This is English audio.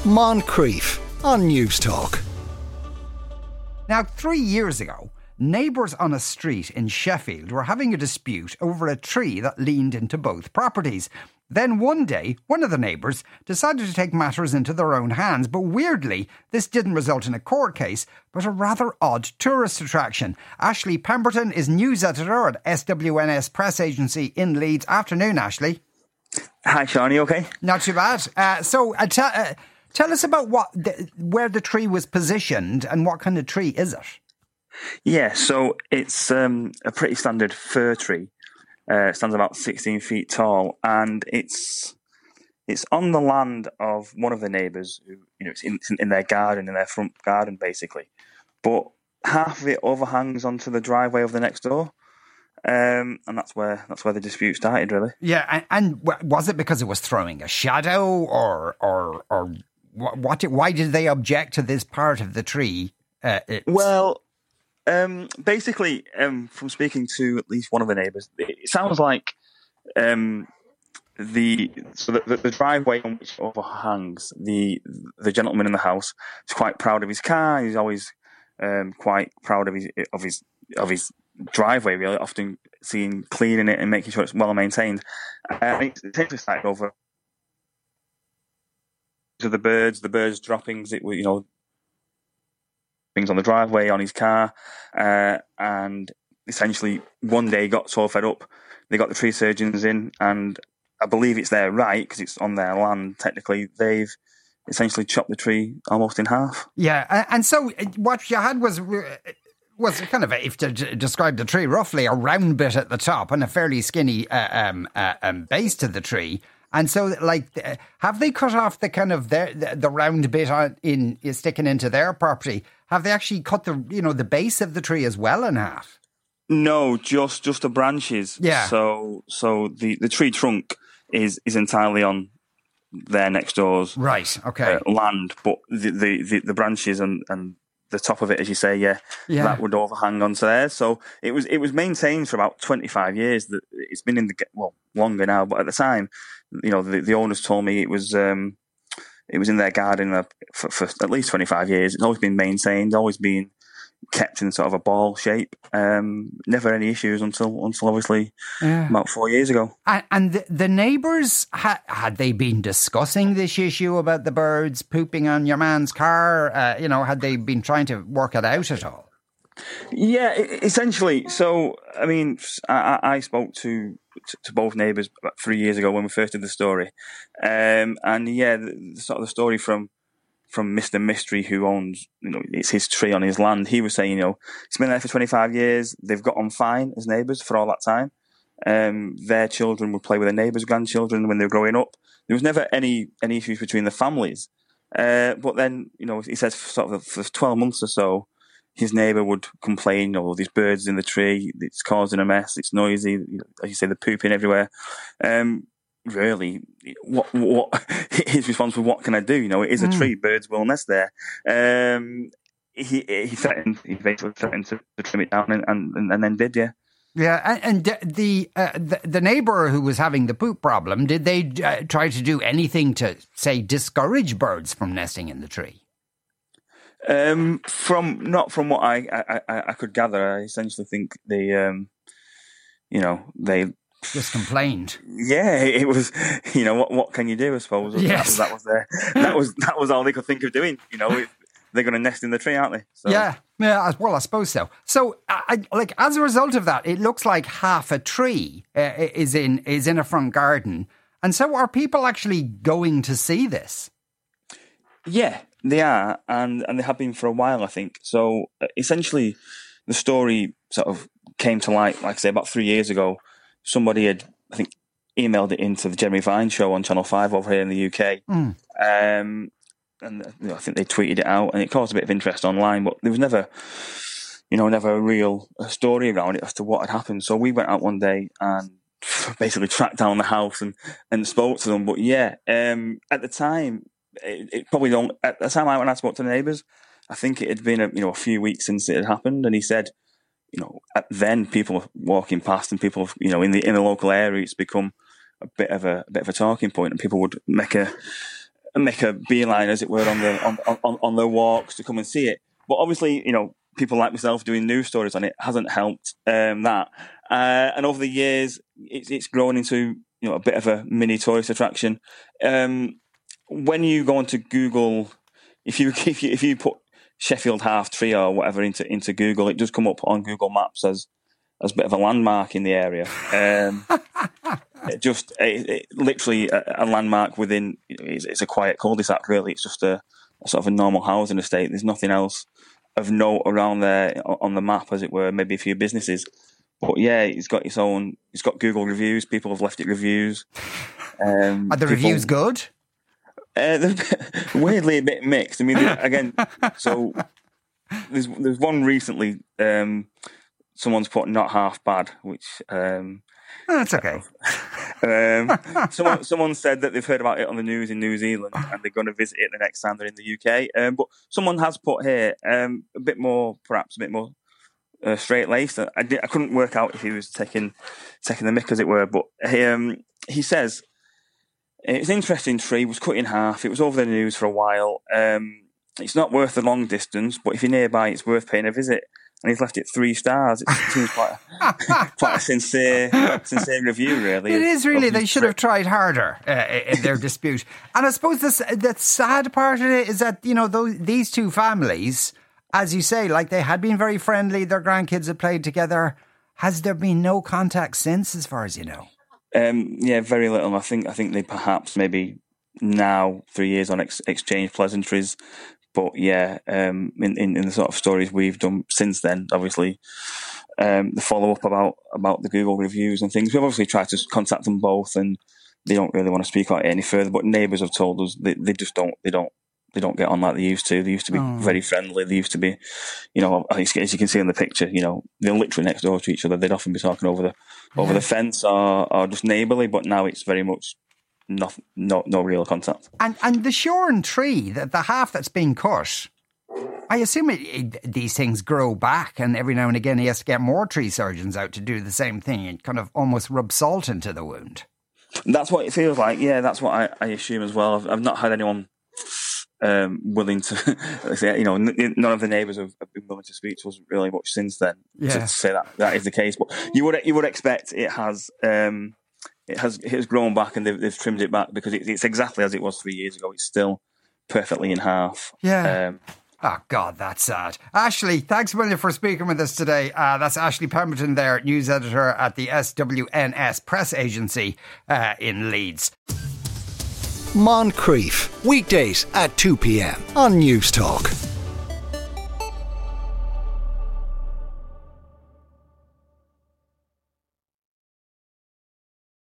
Moncrief on News Talk. Now, 3 years ago, neighbours on a street in Sheffield were having a dispute over a tree that leaned into both properties. Then one day, one of the neighbours decided to take matters into their own hands, but weirdly, this didn't result in a court case, but a rather odd tourist attraction. Ashley Pemberton is news editor at SWNS Press Agency in Leeds. Afternoon, Ashley. Hi, Sean, are you okay? Not too bad. Tell us about where the tree was positioned and what kind of tree is it? Yeah, so it's a pretty standard fir tree. It stands about 16 feet tall, and it's on the land of one of the neighbours. Who, it's in their garden, in their front garden, basically. But half of it overhangs onto the driveway of the next door, and that's where the dispute started, really. Yeah, and was it because it was throwing a shadow, or what? Why did they object to this part of the tree? Basically, from speaking to at least one of the neighbours, it sounds like the driveway on which it overhangs, the gentleman in the house is quite proud of his car. He's always quite proud of his driveway. Really, often seeing cleaning it and making sure it's well maintained. It's essentially started over to the birds droppings. It was things on the driveway, on his car, and essentially one day got so fed up, they got the tree surgeons in, and I believe it's their right, because it's on their land, technically, they've essentially chopped the tree almost in half. Yeah, and so what you had was kind of, if to describe the tree roughly, a round bit at the top and a fairly skinny base to the tree. And so, have they cut off the kind of the round bit sticking into their property? Have they actually cut the base of the tree as well in half? No, just the branches. Yeah. So the tree trunk is entirely on their next door's land, but the branches and the top of it, as you say, that would overhang onto there. So it was maintained for about 25 years. That it's been longer now, but at the time, the owners told me it was in their garden for at least 25 years. It's always been maintained, always been kept in sort of a ball shape. Never any issues until obviously about 4 years ago. And the neighbours, had they been discussing this issue about the birds pooping on your man's car? Had they been trying to work it out at all? Yeah, essentially. So, I mean, I spoke to both neighbours about 3 years ago when we first did the story. The sort of the story from Mr. Mystery, who owns, it's his tree on his land. He was saying, it's been there for 25 years. They've got on fine as neighbours for all that time. Their children would play with their neighbours' grandchildren when they were growing up. There was never any issues between the families. But then, he says for 12 months or so, his neighbour would complain, these birds in the tree, it's causing a mess, it's noisy, as you say, they're pooping everywhere. Really, what his response was, what can I do? It is a tree, birds will nest there. He basically threatened to trim it down and then did, yeah. Yeah, and the neighbour who was having the poop problem, did they try to do anything to, say, discourage birds from nesting in the tree? Not from what I could gather, I essentially think they just complained. Yeah, it was. What can you do? I suppose. Yes. that was all they could think of doing. They're going to nest in the tree, aren't they? So. Yeah. Well, I suppose so. So, as a result of that, it looks like half a tree is in a front garden, and so are people actually going to see this? Yeah, they are, and they have been for a while, I think. So, essentially, the story sort of came to light, like I say, about 3 years ago. Somebody had, I think, emailed it into the Jeremy Vine show on Channel 5 over here in the UK. And I think they tweeted it out, and it caused a bit of interest online, but there was never a real story around it as to what had happened. So we went out one day and basically tracked down the house and spoke to them. But yeah, at the time, it probably don't. At the time I went and I spoke to the neighbours, I think it had been a few weeks since it had happened, and he said, then people walking past and people, in the local area, it's become a bit of a talking point, and people would make a make a beeline, as it were, on their walks to come and see it. But obviously, people like myself doing news stories on it hasn't helped that. And over the years, it's grown into a bit of a mini tourist attraction. When you go onto Google, if you put Sheffield Half Tree or whatever into Google, it does come up on Google Maps as a bit of a landmark in the area. Literally a landmark within. It's a quiet cul-de-sac, really. It's just a sort of a normal housing estate. There's nothing else of note around there on the map, as it were. Maybe a few businesses, but yeah, it's got its own. It's got Google reviews. People have left it reviews. Are the reviews good? They're weirdly a bit mixed. I mean, again, so there's one recently. Someone's put not half bad, which that's okay. Someone said that they've heard about it on the news in New Zealand and they're going to visit it the next time they're in the UK. But someone has put here perhaps a bit more straight laced. I couldn't work out if he was taking the mick, as it were. But he says it's an interesting tree. Was cut in half. It was over the news for a while. It's not worth the long distance, but if you're nearby, it's worth paying a visit. And he's left it 3 stars. It seems quite a sincere review, really. It is really. They should have tried harder in their dispute. And I suppose the sad part of it is that, these two families, as you say, like they had been very friendly. Their grandkids had played together. Has there been no contact since, as far as you know? Yeah, very little. I think they perhaps maybe now 3 years on exchange pleasantries. But yeah, in the sort of stories we've done since then, obviously, the follow up about the Google reviews and things, we've obviously tried to contact them both, and they don't really want to speak about it any further. But neighbours have told us they just don't get on like they used to. They used to be very friendly. They used to be, as you can see in the picture, they're literally next door to each other. They'd often be talking over the fence or just neighbourly. But now it's very much no real contact. And the shorn tree, the half that's been cut, I assume these things grow back, and every now and again he has to get more tree surgeons out to do the same thing and kind of almost rub salt into the wound. That's what it feels like. Yeah, that's what I assume as well. I've not had anyone willing to say, none of the neighbours have been willing to speak to us really much since then to say that is the case. But you would expect it has. It has grown back, and they've trimmed it back because it's exactly as it was 3 years ago. It's still perfectly in half. Yeah. Oh, God, that's sad. Ashley, thanks a million for speaking with us today. That's Ashley Pemberton there, news editor at the SWNS Press Agency in Leeds. Moncrief, weekdays at 2 p.m. on News Talk.